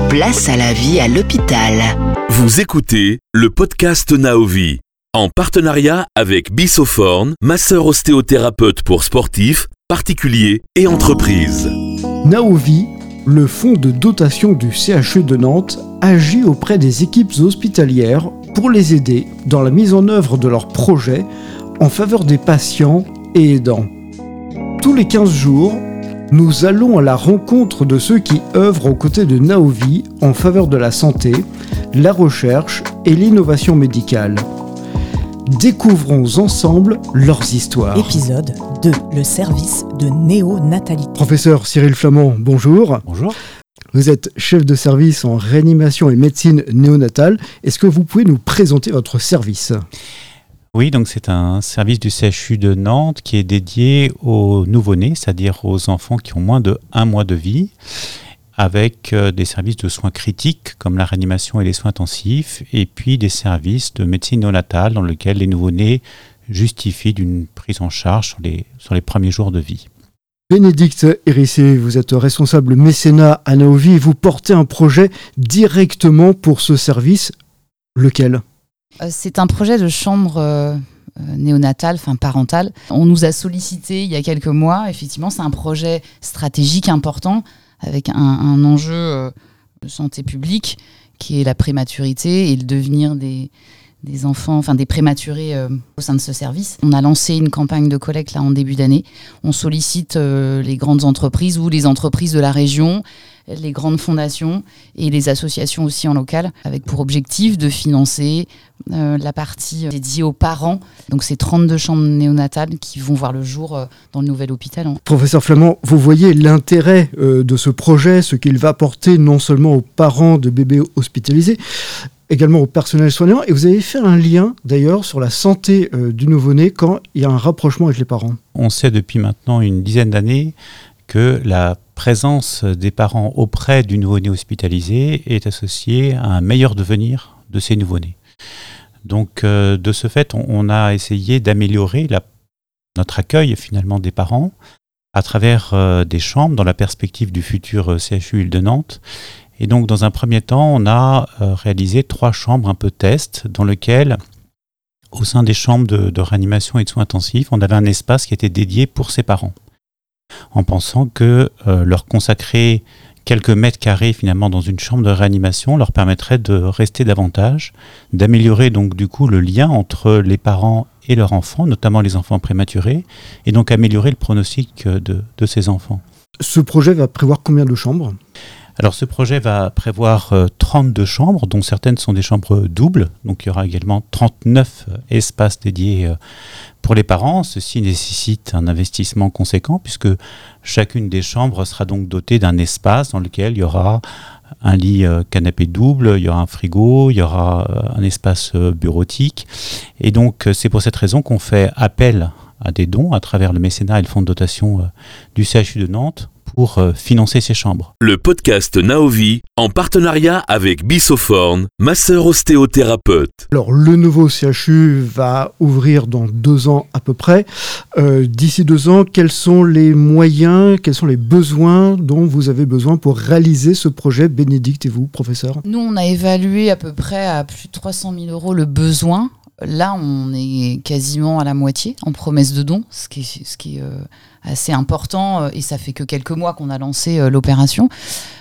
Place à la vie à l'hôpital. Vous écoutez le podcast Naovi, en partenariat avec Bissoforn, masseur ostéothérapeute pour sportifs, particuliers et entreprises. Naovi, le fonds de dotation du CHU de Nantes, agit auprès des équipes hospitalières pour les aider dans la mise en œuvre de leurs projets en faveur des patients et aidants. Tous les 15 jours, nous allons à la rencontre de ceux qui œuvrent aux côtés de Naovi en faveur de la santé, la recherche et l'innovation médicale. Découvrons ensemble leurs histoires. Épisode 2, le service de néonatalité. Professeur Cyril Flamand, bonjour. Bonjour. Vous êtes chef de service en réanimation et médecine néonatale. Est-ce que vous pouvez nous présenter votre service ? Oui, donc c'est un service du CHU de Nantes qui est dédié aux nouveau-nés, c'est-à-dire aux enfants qui ont moins de 1 mois de vie, avec des services de soins critiques comme la réanimation et les soins intensifs, et puis des services de médecine néonatale dans lesquels les nouveau-nés justifient d'une prise en charge sur les premiers jours de vie. Bénédicte Hérissé, vous êtes responsable mécénat à Naovi et vous portez un projet directement pour ce service. Lequel ? C'est un projet de chambre néonatale, parentale. On nous a sollicité il y a quelques mois. Effectivement, c'est un projet stratégique important avec un enjeu de santé publique qui est la prématurité et le devenir des enfants, des prématurés au sein de ce service. On a lancé une campagne de collecte là en début d'année. On sollicite les grandes entreprises ou les entreprises de la région, les grandes fondations et les associations aussi en local, avec pour objectif de financer la partie dédiée aux parents. Donc c'est 32 chambres néonatales qui vont voir le jour dans le nouvel hôpital. Professeur Flamand, vous voyez l'intérêt de ce projet, ce qu'il va apporter non seulement aux parents de bébés hospitalisés, également au personnel soignant, et vous avez fait un lien d'ailleurs sur la santé du nouveau-né quand il y a un rapprochement avec les parents. On sait depuis maintenant une dizaine d'années que la présence des parents auprès du nouveau-né hospitalisé est associée à un meilleur devenir de ces nouveau-nés. Donc de ce fait, on a essayé d'améliorer notre accueil finalement des parents à travers des chambres dans la perspective du futur CHU Île de Nantes. Et donc, dans un premier temps, on a réalisé 3 chambres un peu test dans lesquelles, au sein des chambres de réanimation et de soins intensifs, on avait un espace qui était dédié pour ces parents, en pensant que leur consacrer quelques mètres carrés finalement dans une chambre de réanimation leur permettrait de rester davantage, d'améliorer donc du coup le lien entre les parents et leurs enfants, notamment les enfants prématurés, et donc améliorer le pronostic de ces enfants. Ce projet va prévoir combien de chambres ? Alors ce projet va prévoir 32 chambres, dont certaines sont des chambres doubles. Donc il y aura également 39 espaces dédiés pour les parents. Ceci nécessite un investissement conséquent puisque chacune des chambres sera donc dotée d'un espace dans lequel il y aura un lit canapé double, il y aura un frigo, il y aura un espace bureautique. Et donc c'est pour cette raison qu'on fait appel à des dons à travers le mécénat et le fonds de dotation du CHU de Nantes pour financer ces chambres. Le podcast Naovi, en partenariat avec Bissoforn, masseur ostéothérapeute. Alors, le nouveau CHU va ouvrir dans 2 ans à peu près. D'ici 2 ans, quels sont les moyens, quels sont les besoins dont vous avez besoin pour réaliser ce projet, Bénédicte et vous, professeur ? Nous, on a évalué à peu près à plus de 300 000 € le besoin. Là, on est quasiment à la moitié en promesse de dons, ce qui est assez important, et ça fait que quelques mois qu'on a lancé l'opération.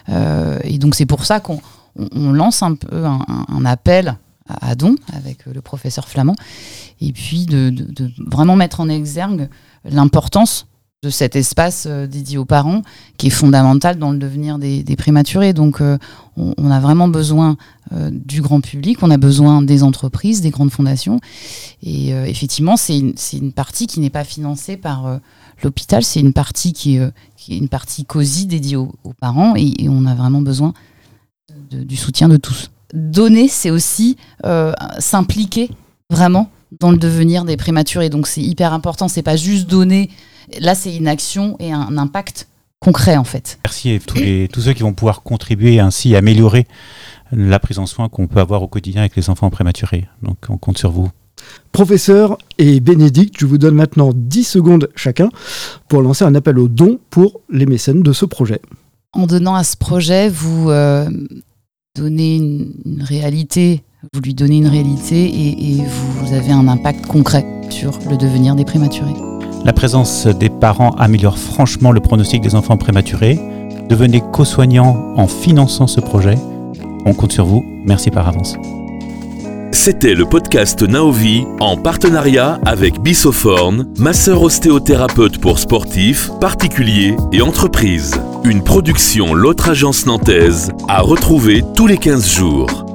Et donc, c'est pour ça qu'on lance un peu un appel à dons avec le professeur Flamand, et puis de vraiment mettre en exergue l'importance de cet espace dédié aux parents, qui est fondamental dans le devenir des prématurés. Donc, on a vraiment besoin du grand public, on a besoin des entreprises, des grandes fondations. Et effectivement, c'est une partie qui n'est pas financée par l'hôpital, c'est une partie qui est une partie COSI dédiée aux parents, et on a vraiment besoin du soutien de tous. Donner, c'est aussi s'impliquer vraiment dans le devenir des prématurés. Donc c'est hyper important, c'est pas juste donner. Là, c'est une action et un impact concret, en fait. Merci à tous ceux qui vont pouvoir contribuer ainsi à améliorer la prise en soin qu'on peut avoir au quotidien avec les enfants prématurés. Donc, on compte sur vous. Professeur et Bénédicte, je vous donne maintenant 10 secondes chacun pour lancer un appel aux dons pour les mécènes de ce projet. En donnant à ce projet, vous donnez une réalité, vous lui donnez une réalité et vous avez un impact concret sur le devenir des prématurés. La présence des parents améliore franchement le pronostic des enfants prématurés. Devenez co-soignant en finançant ce projet. On compte sur vous. Merci par avance. C'était le podcast Naovi en partenariat avec Bissoforn, masseur ostéothérapeute pour sportifs, particuliers et entreprises. Une production L'Autre Agence Nantaise à retrouver tous les 15 jours.